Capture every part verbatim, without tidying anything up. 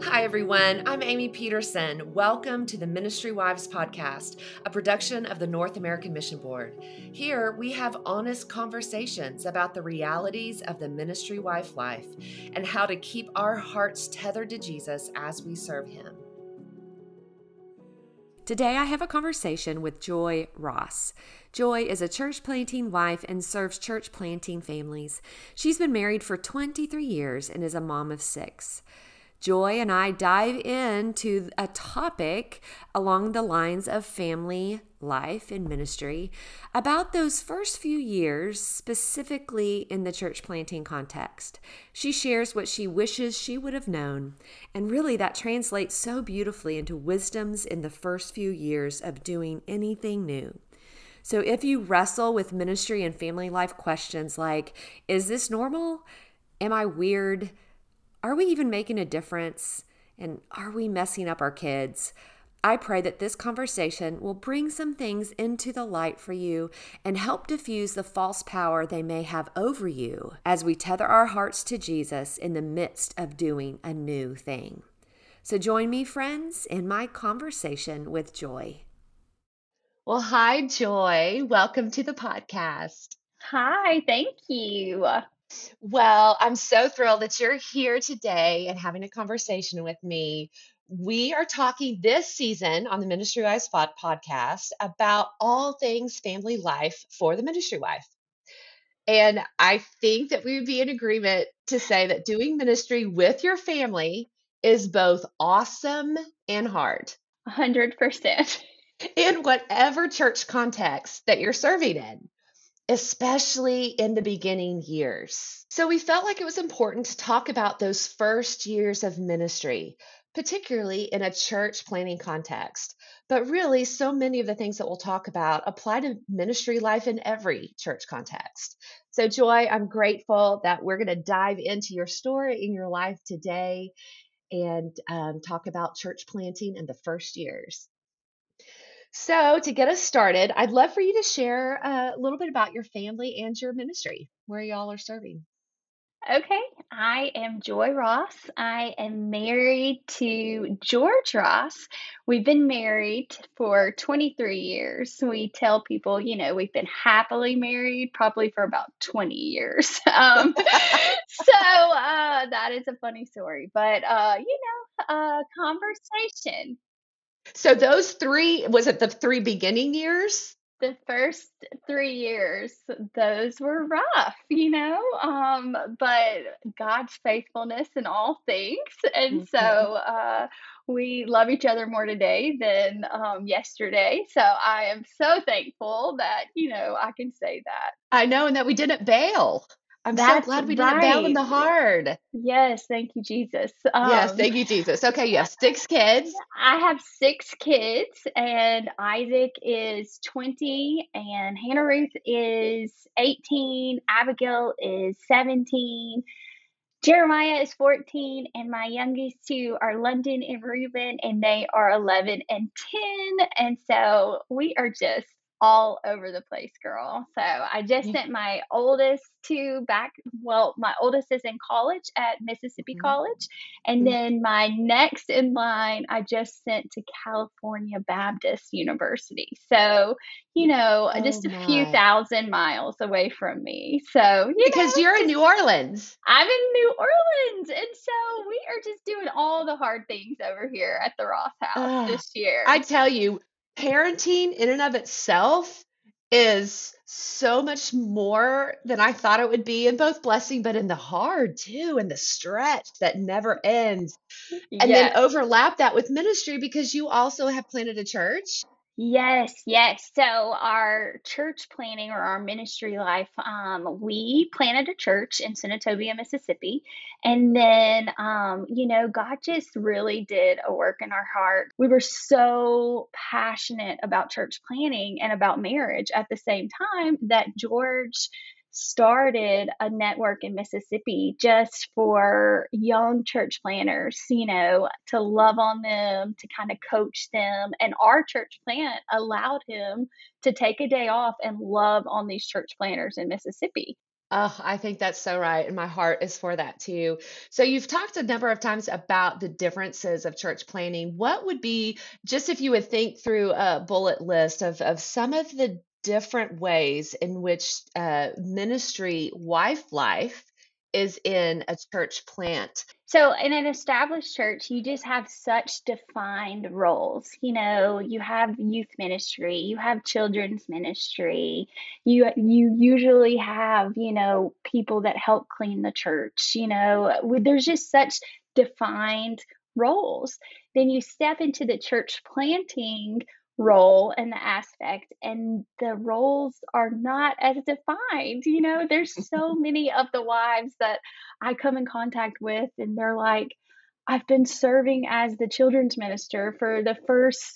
Hi, everyone. I'm Amy Peterson. Welcome to the Ministry Wives Podcast, a production of the North American Mission Board. Here, we have honest conversations about the realities of the ministry wife life and how to keep our hearts tethered to Jesus as we serve Him. Today, I have a conversation with Joy Ross. Joy is a church planting wife and serves church planting families. She's been married for twenty-three years and is a mom of six. Joy and I dive into a topic along the lines of family life and ministry about those first few years, specifically in the church planting context. She shares what she wishes she would have known, and really that translates so beautifully into wisdoms in the first few years of doing anything new. So if you wrestle with ministry and family life questions like, is this normal? Am I weird? Are we even making a difference? And are we messing up our kids? I pray that this conversation will bring some things into the light for you and help diffuse the false power they may have over you as we tether our hearts to Jesus in the midst of doing a new thing. So join me, friends, in my conversation with Joy. Well, hi, Joy. Welcome to the podcast. Hi, thank you. Well, I'm so thrilled that you're here today and having a conversation with me. We are talking this season on the Ministry Wives pod- podcast about all things family life for the ministry wife. And I think that we would be in agreement to say that doing ministry with your family is both awesome and hard one hundred percent. in whatever church context that you're serving in, especially in the beginning years. So we felt like it was important to talk about those first years of ministry, particularly in a church planning context. But really, so many of the things that we'll talk about apply to ministry life in every church context. So, Joy, I'm grateful that we're going to dive into your story in your life today and um, talk about church planting in the first years. So, to get us started, I'd love for you to share a little bit about your family and your ministry, where y'all are serving. Okay, I am Joy Ross. I am married to George Ross. We've been married for twenty-three years. We tell people, you know, we've been happily married probably for about twenty years. Um, so uh, that is a funny story, but uh, you know, uh, conversation. So, those three, was it the three beginning years? The first three years, those were rough, you know, um, but God's faithfulness in all things, and so, Mhm. uh, we love each other more today than, um, yesterday, so I am so thankful that, you know, I can say that. I know, and that we didn't bail. I'm so That's glad we didn't bail in right. the hard. Yes, thank you, Jesus. Yes, Um thank you, Jesus. Okay, you have six kids. I have six kids, and Isaac is twenty, and Hannah Ruth is eighteen, Abigail is seventeen, Jeremiah is fourteen, and my youngest two are London and Reuben, and they are eleven and ten. And so we are just all over the place, girl. So I just You- sent my oldest two back. Well, my oldest is in college at Mississippi Mhm. College. And Mhm. then my next in line, I just sent to California Baptist University. So, you know, Oh just a few my. thousand miles away from me. So, you Because know, you're in just New Orleans. I'm in New Orleans, and so we are just doing all the hard things over here at the Ross house Ugh, this year. I tell you, parenting in and of itself is so much more than I thought it would be in both blessing, but in the hard too, and the stretch that never ends. And then Yes. overlap that with ministry because you also have planted a church. Yes, yes. So our church planning or our ministry life, um, we planted a church in Senatobia, Mississippi. And then, um, you know, God just really did a work in our heart. We were so passionate about church planning and about marriage at the same time that George started a network in Mississippi just for young church planners, you know, to love on them, to kind of coach them. And our church plant allowed him to take a day off and love on these church planners in Mississippi. Oh, I think that's so right. And my heart is for that too. So you've talked a number of times about the differences of church planning. What would be, just if you would think through a bullet list of, of some of the different ways in which uh, ministry wife life is in a church plant? So in an established church, you just have such defined roles. You know, you have youth ministry, you have children's ministry, you you usually have, you know, people that help clean the church, you know, with- there's just such defined roles. Then you step into the church planting role and the aspect, and the roles are not as defined. You know, there's so many of the wives that I come in contact with, and they're like, I've been serving as the children's minister for the first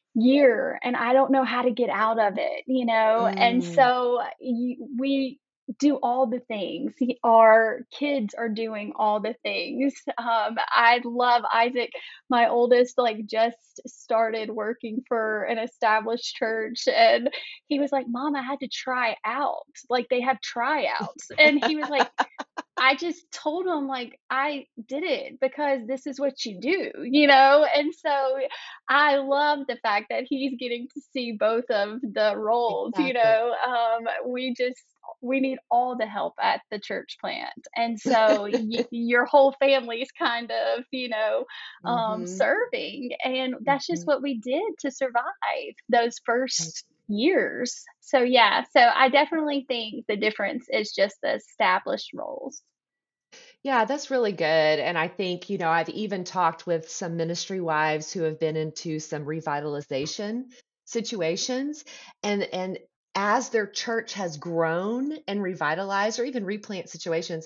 year and I don't know how to get out of it, you know? And Mm. so you, we do all the things. He- Our kids are doing all the things. Um, I love Isaac, my oldest, like just started working for an established church. And he was like, Mom, I had to try out. Like they have tryouts. And he was like, I just told him, like, I did it because this is what you do, you know? And so I love the fact that he's getting to see both of the roles, you Exactly. know? Um, we just, we need all the help at the church plant. And so y- your whole family's kind of, you know, um, Hmm. serving. And that's just what we did to survive those first years. So, yeah, so I definitely think the difference is just the established roles. Yeah, that's really good. And I think, you know, I've even talked with some ministry wives who have been into some revitalization situations. And and as their church has grown and revitalized or even replant situations,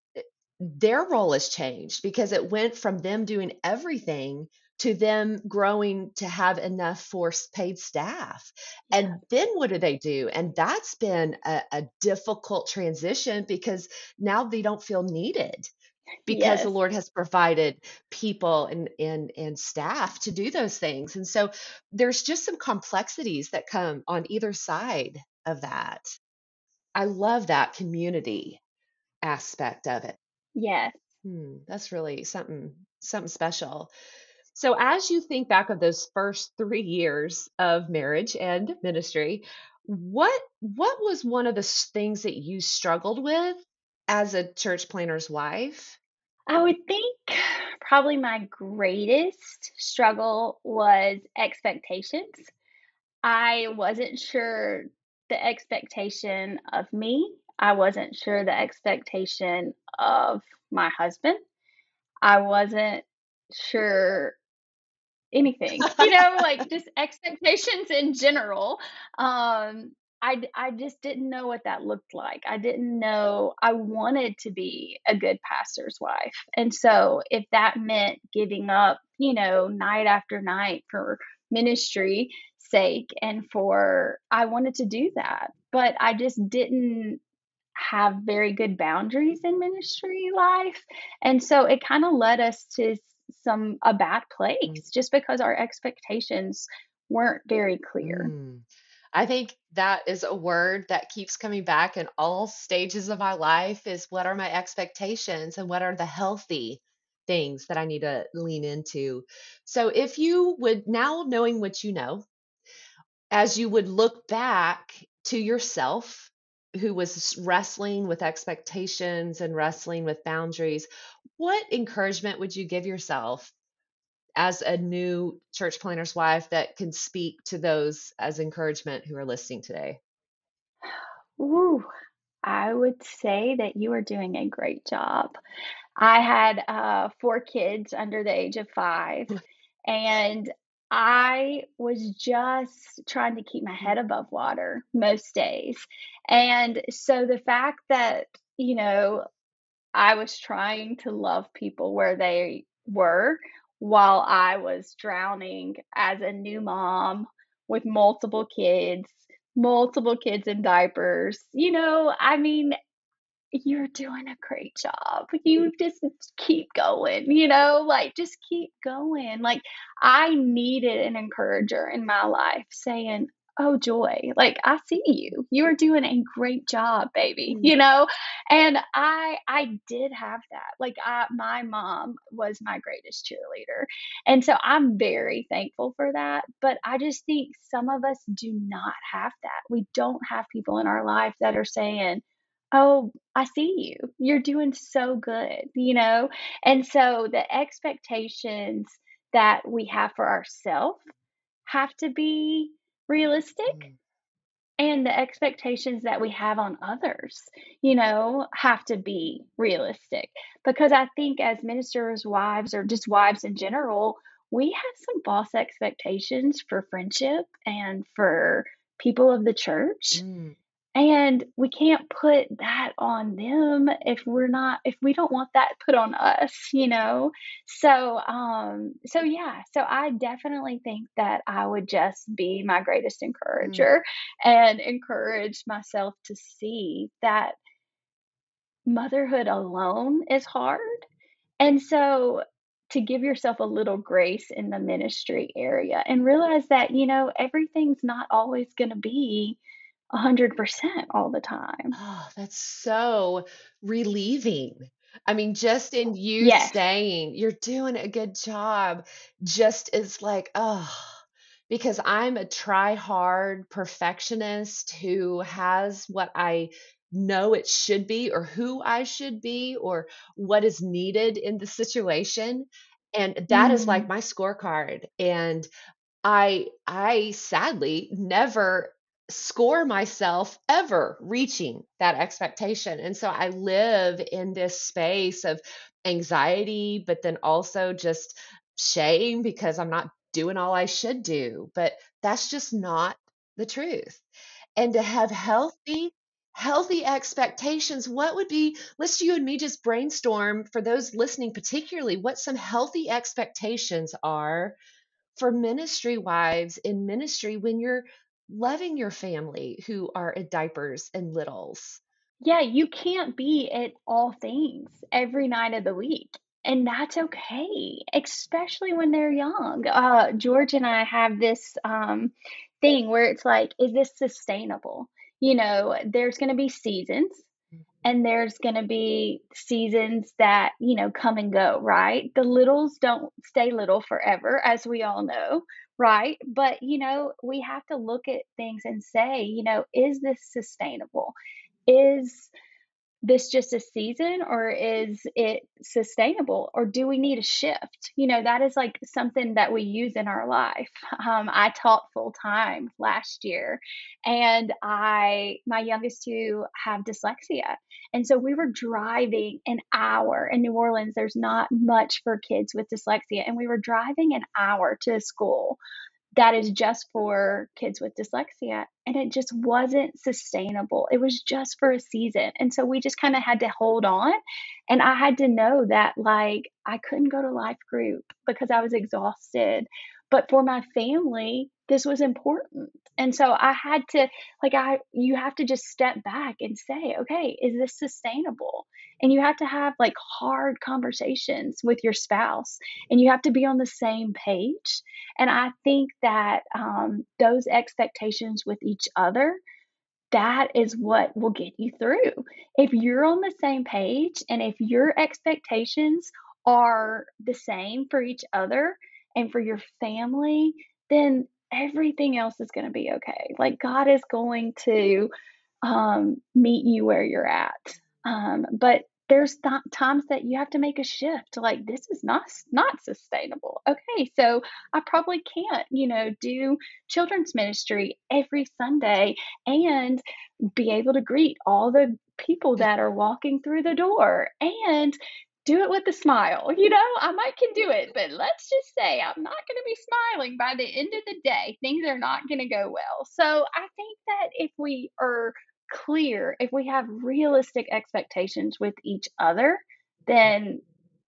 their role has changed because it went from them doing everything to them growing to have enough for s- paid staff. Yeah. And then what do they do? And that's been a, a difficult transition because now they don't feel needed because the Yes. Lord has provided people and and and staff to do those things. And so there's just some complexities that come on either side of that. I love that community aspect of it. Yes. Hmm, that's really something something special. So as you think back of those first three years of marriage and ministry, what what was one of the s- things that you struggled with as a church planner's wife? I would think probably my greatest struggle was expectations. I wasn't sure the expectation of me. I wasn't sure the expectation of my husband. I wasn't sure anything, you know, like just expectations in general. Um, I, d- I just didn't know what that looked like. I didn't know I wanted to be a good pastor's wife. And so if that meant giving up, you know, night after night for ministry sake and for I wanted to do that, but I just didn't have very good boundaries in ministry life. And so it kind of led us to s- some a bad place just because our expectations weren't very clear. Mm. I think that is a word that keeps coming back in all stages of my life is what are my expectations and what are the healthy things that I need to lean into. So if you would now knowing what you know, as you would look back to yourself who was wrestling with expectations and wrestling with boundaries, what encouragement would you give yourself as a new church planner's wife that can speak to those as encouragement who are listening today? Ooh, I would say that you are doing a great job. I had uh, four kids under the age of five, and I was just trying to keep my head above water most days. And so the fact that, you know, I was trying to love people where they were while I was drowning as a new mom with multiple kids, multiple kids in diapers. You know, I mean, you're doing a great job. You just keep going, you know, like just keep going. Like I needed an encourager in my life saying, "Oh, Joy, like, I see you. You are doing a great job, baby," Mm. you know? And I I did have that. Like, I my mom was my greatest cheerleader, and so I'm very thankful for that, but I just think some of us do not have that. We don't have people in our life that are saying, "Oh, I see you. You're doing so good," you know? And so the expectations that we have for ourselves have to be realistic, Mm. and the expectations that we have on others, you know, have to be realistic. Because I think as ministers' wives or just wives in general, we have some false expectations for friendship and for people of the church. Mm. And we can't put that on them if we're not if we don't want that put on us, you know? So, um, so yeah, so I definitely think that I would just be my greatest Mm. encourager and encourage myself to see that motherhood alone is hard. And so to give yourself a little grace in the ministry area and realize that, you know, everything's not always going to be one hundred percent all the time. Oh, that's so relieving. I mean, just in you Yes. saying you're doing a good job, just is like, oh, because I'm a try hard perfectionist who has what I know it should be, or who I should be, or what is needed in the situation. And that is like Mm. my scorecard. And I I sadly never score myself ever reaching that expectation. And so I live in this space of anxiety, but then also just shame because I'm not doing all I should do. But that's just not the truth. And to have healthy healthy expectations, what would be, let's you and me just brainstorm for those listening particularly what some healthy expectations are for ministry wives in ministry when you're loving your family who are in diapers and littles. Yeah, you can't be at all things every night of the week, and that's okay, especially when they're young. Uh, George and I have this um, thing where it's like, is this sustainable? You know, there's going to be seasons, and there's going to be seasons that, you know, come and go, right? The littles don't stay little forever, as we all know, right? But, you know, we have to look at things and say, you know, is this sustainable? Is this just a season or is it sustainable or do we need a shift? You know, that is like something that we use in our life. Um, I taught full time last year and I, my youngest two have dyslexia. And so we were driving an hour in New Orleans. There's not much for kids with dyslexia. And we were driving an hour to school that is just for kids with dyslexia, and it just wasn't sustainable. It was just for a season, and so we just kinda had to hold on, and I had to know that, like, I couldn't go to life group because I was exhausted, but for my family, this was important, and so I had to like, I you have to just step back and say, "Okay, is this sustainable?" And you have to have, like, hard conversations with your spouse, and you have to be on the same page, and I think that um, those expectations with each other, that is what will get you through. If you're on the same page and if your expectations are the same for each other and for your family, then everything else is going to be okay. Like God is going to um, meet you where you're at. Um, but there's th- times that you have to make a shift. Like this is not not sustainable. Okay, so I probably can't, you know, do children's ministry every Sunday and be able to greet all the people that are walking through the door and do it with a smile. You know, I might can do it, but let's just say I'm not going to be smiling by the end of the day. Things are not going to go well. So I think that if we are clear, if we have realistic expectations with each other, then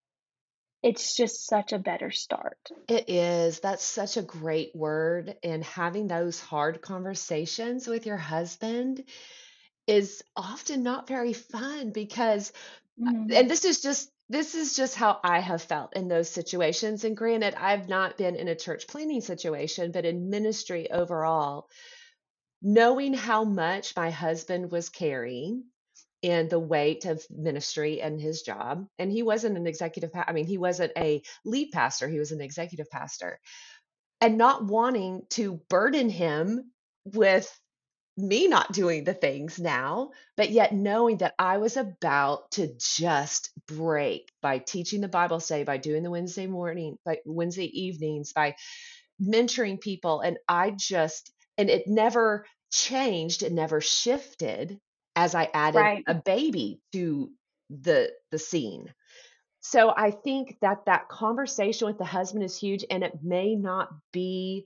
it's just such a better start. It is. That's such a great word. And having those hard conversations with your husband is often not very fun because, Mm, and this is just, this is just how I have felt in those situations. And granted, I've not been in a church planning situation, but in ministry overall, knowing how much my husband was carrying and the weight of ministry and his job. And he wasn't an executive, pa- I mean, he wasn't a lead pastor, he was an executive pastor. And not wanting to burden him with me not doing the things now, but yet knowing that I was about to just break by teaching the Bible study, by doing the Wednesday morning, by Wednesday evenings, by mentoring people. And I just, and it never changed, it never shifted as I added Right. a baby to the the scene. So I think that that conversation with the husband is huge, and it may not be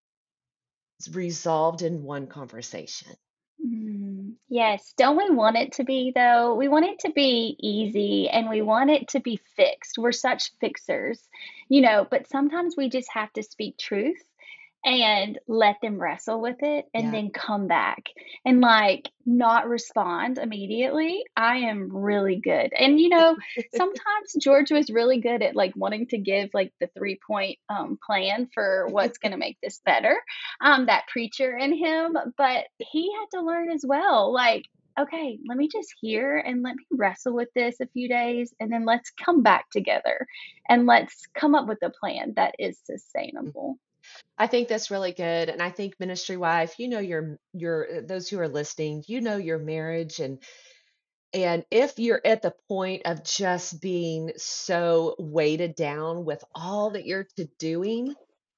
resolved in one conversation. Mm, yes. Don't we want it to be, though? We want it to be easy and we want it to be fixed. We're such fixers, you know, but sometimes we just have to speak truth and let them wrestle with it and Yeah. then come back and like not respond immediately. I am really good. And you know, sometimes George was really good at like wanting to give like the three point um, plan for what's going to make this better, um, that preacher in him, but he had to learn as well. Like, okay, let me just hear and let me wrestle with this a few days, and then let's come back together and let's come up with a plan that is sustainable. I think that's really good, and I think ministry wife, you know your your those who are listening, you know your marriage, and and if you're at the point of just being so weighted down with all that you're to doing,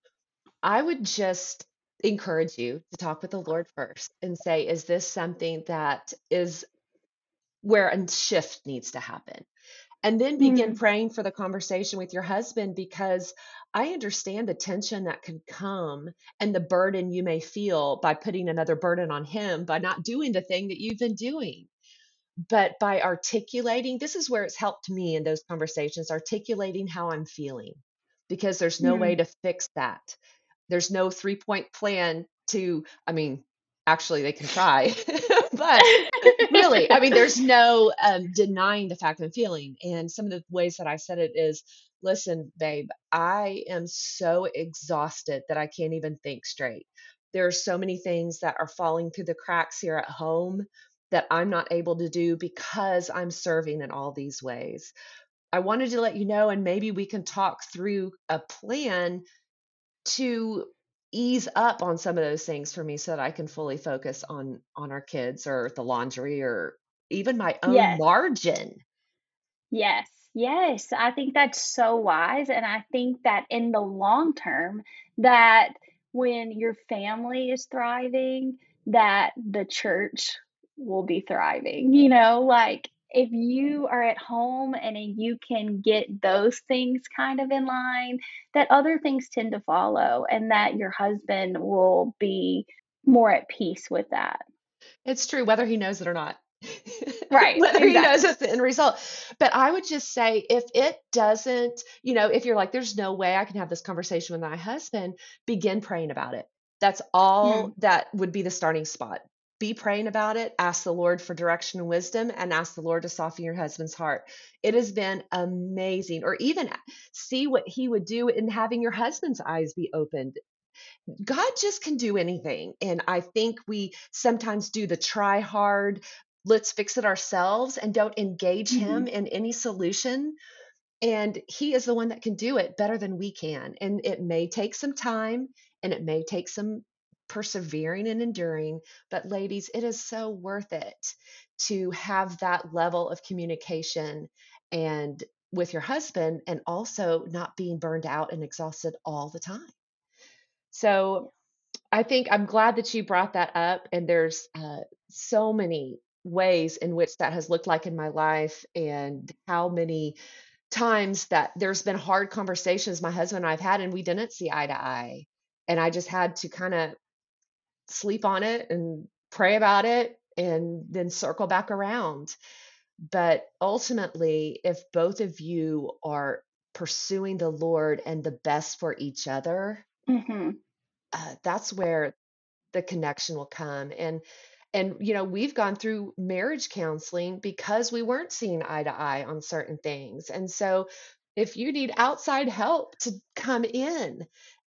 I would just encourage you to talk with the Lord first and say, is this something that is where a shift needs to happen? And then begin Mm, praying for the conversation with your husband, because I understand the tension that can come and the burden you may feel by putting another burden on him by not doing the thing that you've been doing. But by articulating, this is where it's helped me in those conversations, articulating how I'm feeling, because there's no way mm. to fix that. There's no three point plan to, I mean, actually, they can try, but really, I mean, there's no um, denying the fact I'm feeling. And some of the ways that I said it is, listen, babe, I am so exhausted that I can't even think straight. There are so many things that are falling through the cracks here at home that I'm not able to do because I'm serving in all these ways. I wanted to let you know, and maybe we can talk through a plan to ease up on some of those things for me so that I can fully focus on on our kids or the laundry or even my own Yes. margin. Yes, yes, I think that's so wise, and I think that in the long term, that when your family is thriving, that the church will be thriving, you know, like, if you are at home and then you can get those things kind of in line, that other things tend to follow, and that your husband will be more at peace with that. It's true whether he knows it or not. Right, Whether he knows exactly. it's the end result. But I would just say if it doesn't, you know, if you're like, there's no way I can have this conversation with my husband, begin praying about it. That's all Mm, that would be the starting spot. Be praying about it, ask the Lord for direction and wisdom, and ask the Lord to soften your husband's heart. It has been amazing. Or even see what he would do in having your husband's eyes be opened. God just can do anything. And I think we sometimes do the try hard, let's fix it ourselves, and don't engage Him mhm, in any solution. And He is the one that can do it better than we can. And it may take some time and it may take some persevering and enduring. But, ladies, it is so worth it to have that level of communication and with your husband, and also not being burned out and exhausted all the time. So, I think I'm glad that you brought that up, and there's uh, so many ways in which that has looked like in my life, and how many times that there's been hard conversations my husband and I've had, and we didn't see eye to eye, and I just had to kind of sleep on it and pray about it, and then circle back around. But ultimately, if both of you are pursuing the Lord and the best for each other, mhm, uh, that's where the connection will come. And and you know, we've gone through marriage counseling because we weren't seeing eye to eye on certain things. And so if you need outside help to come in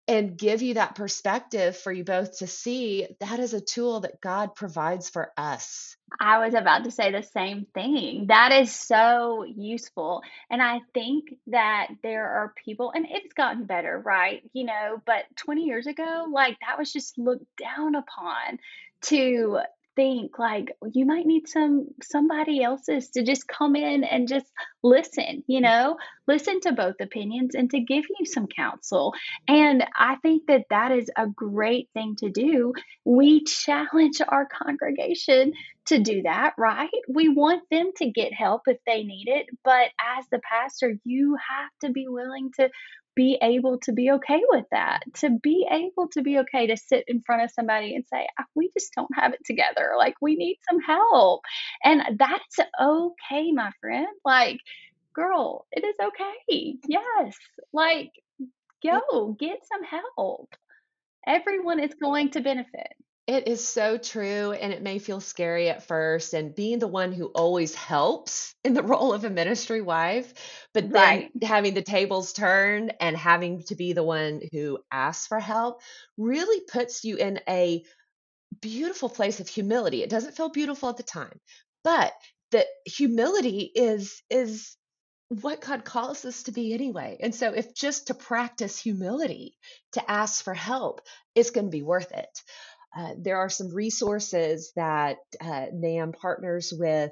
and give you that perspective for you both to see that is a tool that God provides for us. I was about to say the same thing. That is so useful. And I think that there are people, and it's gotten better, right? You know, but twenty years ago, like that was just looked down upon to think like you might need some somebody else's to just come in and just listen, you know, listen to both opinions and to give you some counsel. And I think that that is a great thing to do. We challenge our congregation to do that, right? We want them to get help if they need it, but as the pastor, you have to be willing to be able to be okay with that, to be able to be okay to sit in front of somebody and say, "Ah, we just don't have it together. Like, we need some help." And that's okay, my friend. Like, girl, it is okay. Yes. Like, It go get some help. Everyone is going to benefit. it is so true, and it may feel scary at first, and being the one who always helps in the role of a ministry wife, but then Right. having the tables turned and having to be the one who asks for help really puts you in a beautiful place of humility. It doesn't feel beautiful at the time, but the humility is is what God calls us to be anyway. And so if just to practice humility, to ask for help, it's going to be worth it. Uh, there are some resources that uh, NAM partners with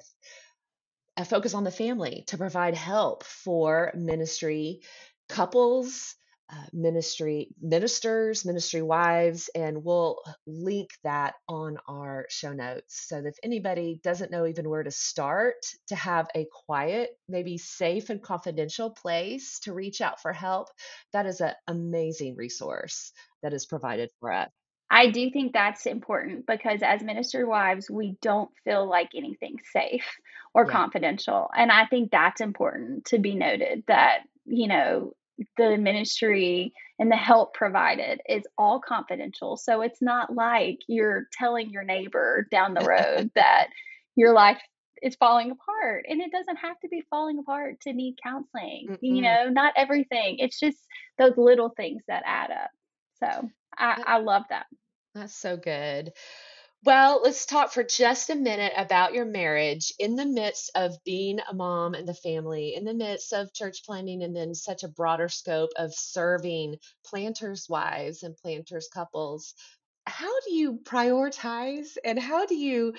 a Focus on the Family to provide help for ministry couples, uh, ministry ministers, ministry wives, and we'll link that on our show notes. So that if anybody doesn't know even where to start to have a quiet, maybe safe and confidential place to reach out for help, that is an amazing resource that is provided for us. I do think that's important because as minister wives, we don't feel like anything's safe or Yeah. confidential. And I think that's important to be noted that, you know, the ministry and the help provided is all confidential. So it's not like you're telling your neighbor down the road that your life is falling apart. And it doesn't have to be falling apart to need counseling. You Mm-mm. know, not everything. It's just those little things that add up. So I, That- I love that. That's so good. Well, let's talk for just a minute about your marriage in the midst of being a mom and the family, in the midst of church planting, and then such a broader scope of serving planters' wives and planters' couples. How do you prioritize and how do you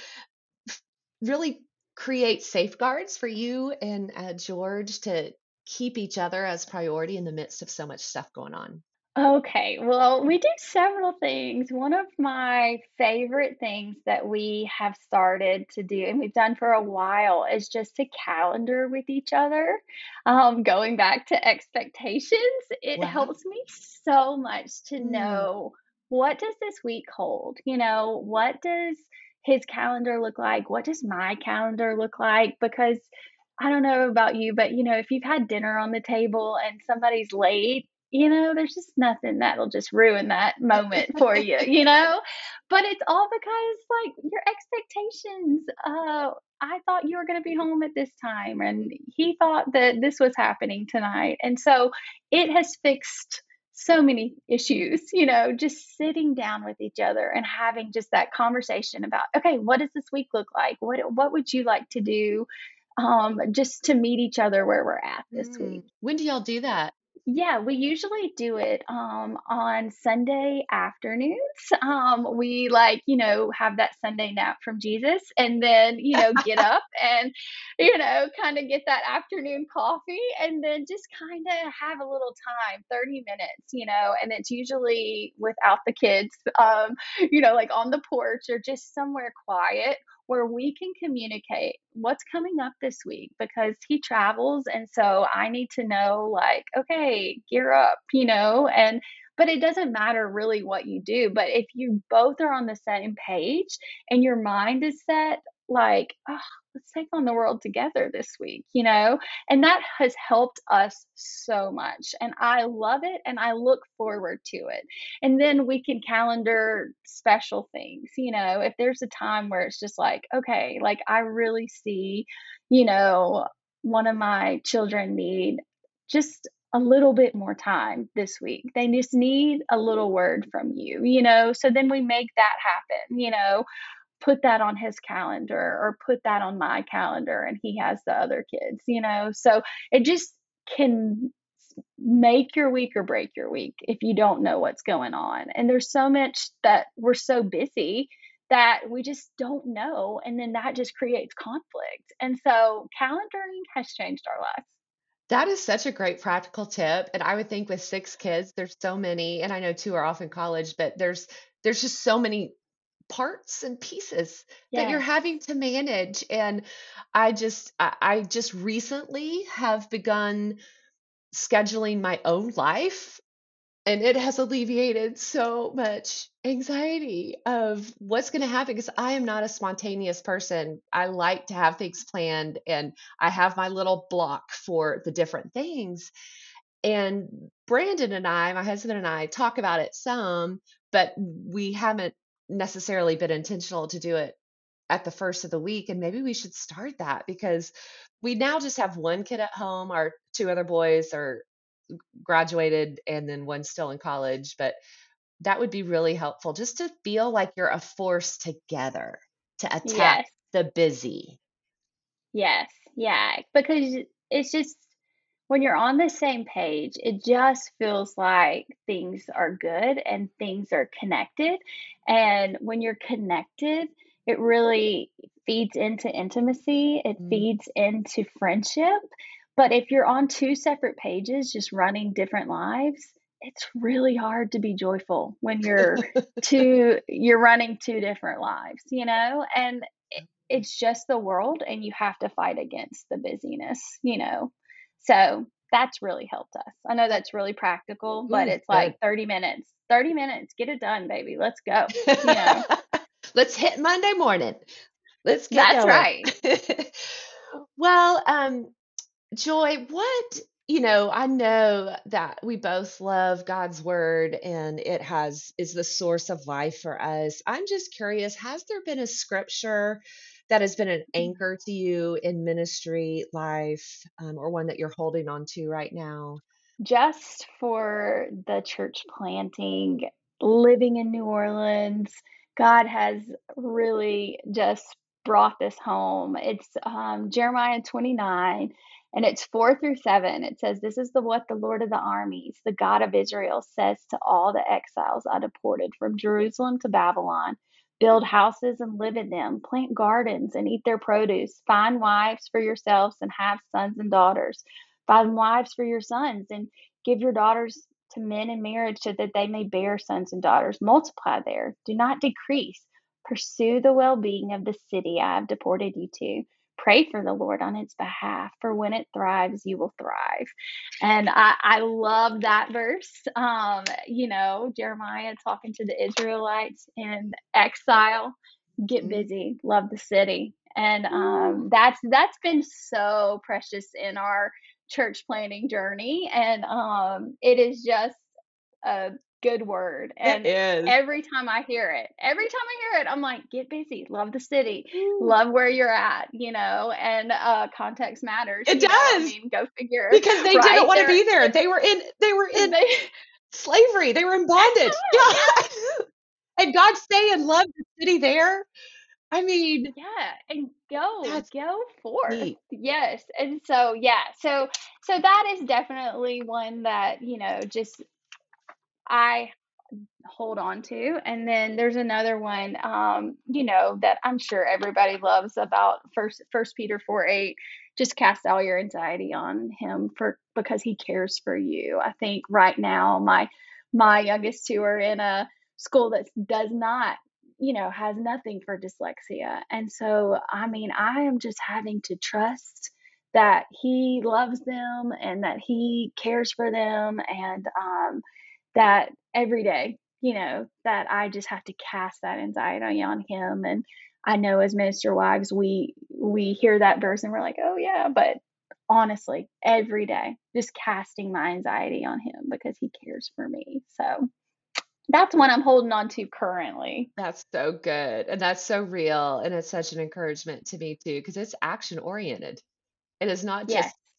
really create safeguards for you and uh, George to keep each other as priority in the midst of so much stuff going on? Okay, well, we do several things. One of my favorite things that we have started to do, and we've done for a while, is just to calendar with each other. Um, going back to expectations, it Wow. helps me so much to Mm, know what does this week hold? You know, what does his calendar look like? What does my calendar look like? Because I don't know about you, but you know, if you've had dinner on the table and somebody's late, you know, there's just nothing that'll just ruin that moment for you, you know? But it's all because, like, your expectations, uh, I thought you were gonna be home at this time, and he thought that this was happening tonight, and so it has fixed so many issues, you know, just sitting down with each other and having just that conversation about, "Okay, what does this week look like? What what would you like to do?" Um, just to meet each other where we're at this week. mm. When do y'all do that? Yeah, we usually do it, um, on Sunday afternoons. Um, we, like, you know, have that Sunday nap from Jesus and then, you know, get up and, you know, kinda get that afternoon coffee and then just kinda have a little time, thirty minutes, you know, and it's usually without the kids, um, you know, like, on the porch or just somewhere quiet where we can communicate what's coming up this week because he travels and so I need to know like okay gear up you know and but it doesn't matter really what you do but if you both are on the same page and your mind is set like oh, let's take on the world together this week you know and that has helped us so much and I love it and I look forward to it and then we can calendar special things you know if there's a time where it's just like okay like I really see you know one of my children need just a little bit more time this week. They just need a little word from you, you know? So then we make that happen, you know, put that on his calendar or put that on my calendar and he has the other kids, you know? So it just can make your week or break your week if you don't know what's going on. And there's so much that we're so busy that we just don't know. And then that just creates conflict. And so calendaring has changed our lives. That is such a great practical tip, and I would think with six kids, there's so many, and I know two are off in college, but there's there's just so many parts and pieces that you're Yes. having to manage, and I just I, I just recently have begun scheduling my own life, and it has alleviated so much anxiety of what's going to happen because I am not a spontaneous person. I like to have things planned, and I have my little block for the different things. And Brandon and I, my husband and I, talk about it some, but we haven't necessarily been intentional to do it at the first of the week. And maybe we should start that because we now just have one kid at home. Our two other boys are graduated, and then one's still in college. But that would be really helpful just to feel like you're a force together to attack Yes. the busy. Yes. Yeah. Because it's just when you're on the same page, it just feels like things are good and things are connected. And when you're connected, it really feeds into intimacy, it Mm. feeds into friendship. But if you're on two separate pages, just running different lives, it's really hard to be joyful when you're two you're running two different lives, you know? And it, it's just the world and you have to fight against the busyness, you know? So that's really helped us. I know that's really practical, but Ooh, it's good. like thirty minutes. thirty minutes, get it done, baby. Let's go, you know? Let's hit Monday morning. Let's get That's going. right. Well, um, Joy, what, you know, I know that we both love God's word and it has is the source of life for us. I'm just curious, has there been a scripture that has been an anchor to you in ministry life, um, or one that you're holding on to right now? Just for the church planting, living in New Orleans, God has really just brought this home. It's um, Jeremiah twenty-nine, and it's four through seven. It says, "This is the what the Lord of the armies, the God of Israel, says to all the exiles I deported from Jerusalem to Babylon. Build houses and live in them, plant gardens and eat their produce, find wives for yourselves and have sons and daughters. Find wives for your sons and give your daughters to men in marriage so that they may bear sons and daughters. Multiply there. Do not decrease. Pursue the well being of the city I have deported you to. Pray for the Lord on its behalf, for when it thrives, you will thrive." And I, I love that verse. Um, you know, Jeremiah talking to the Israelites in exile, get Mm. busy, love the city. And Ooh, um, that's that's been so precious in our church planning journey. And um, it is just a good word. it And is. every time I hear it, every time I hear it, I'm like, get busy, love the city, Ooh. love where you're at, you know, and uh, context matters, It you know. I does mean, go figure, because they didn't right? want to There, be there. They were in they were in they, slavery. They were in bondage. Yeah. And God's saying, love the city there. I mean, yeah, and go, that's go forth. neat. Yes. And so, yeah, so, so that is definitely one that, you know, just I hold on to. And then there's another one, um, you know, that I'm sure everybody loves about first first Peter four eight. Just cast all your anxiety on him for because he cares for you. I think right now my my youngest two are in a school that does not, you know, has nothing for dyslexia. And so I mean, I am just having to trust that he loves them and that he cares for them and um that every day, you know, that I just have to cast that anxiety on him. And I know as minister wives, we we hear that verse and we're like, oh yeah, but honestly, every day, just casting my anxiety on him because he cares for me. So that's one I'm holding on to currently. That's so good. And that's so real. And it's such an encouragement to me too, because it's action oriented. It is not Yes. just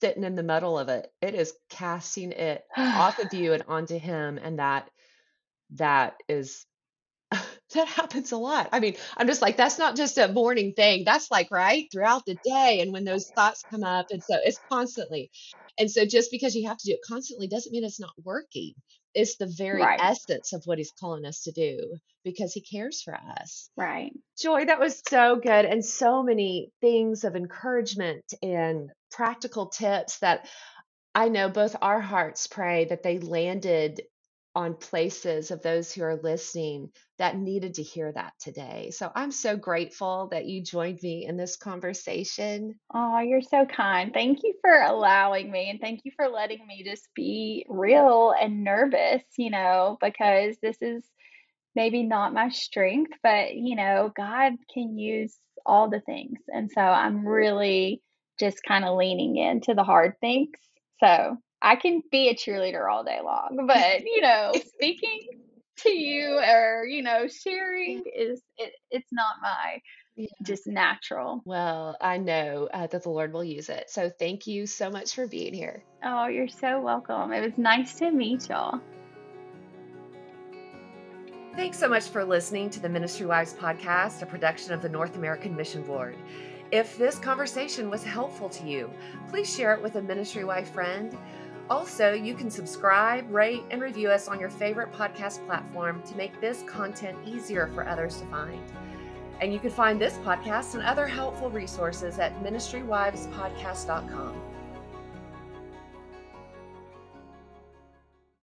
sitting in the middle of it. It is casting it off of you and onto him. And that that is that happens a lot. I mean, I'm just like, that's not just a morning thing. That's like, right, throughout the day. And when those thoughts come up, and so it's constantly. And so just because you have to do it constantly doesn't mean it's not working. It's the very Right. essence of what he's calling us to do because he cares for us. Right. Joy, that was so good. And so many things of encouragement and practical tips that I know both our hearts pray that they landed on places of those who are listening that needed to hear that today. So I'm so grateful that you joined me in this conversation. Oh, you're so kind. Thank you for allowing me, and thank you for letting me just be real and nervous, you know, because this is maybe not my strength, but you know, God can use all the things. And so I'm really just kind of leaning into the hard things. So I can be a cheerleader all day long, but you know, speaking to you or, you know, Yeah, sharing is it, it's not my yeah. just natural. Well, I know uh, that the Lord will use it. So thank you so much for being here. Oh, you're so welcome. It was nice to meet y'all. Thanks so much for listening to the Ministry Wives podcast, a production of the North American Mission Board. If this conversation was helpful to you, please share it with a ministry wife friend. Also, you can subscribe, rate, and review us on your favorite podcast platform to make this content easier for others to find. And you can find this podcast and other helpful resources at ministry wives podcast dot com.